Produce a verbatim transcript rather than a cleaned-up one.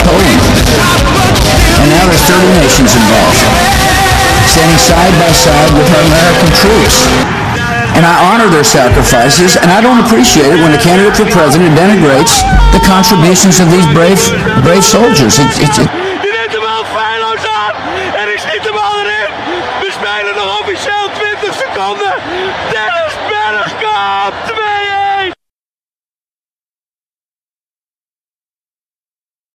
Poland. And now there's thirty nations involved, standing side by side with our American troops. And I honor their sacrifices, and I don't appreciate it when the candidate for president denigrates the contributions of these brave, brave soldiers. It, it, it, Je neemt hem al feilloos aan en ik schiet hem al erin. We spelen nog officieel twintig seconden. Dennis Bergkamp,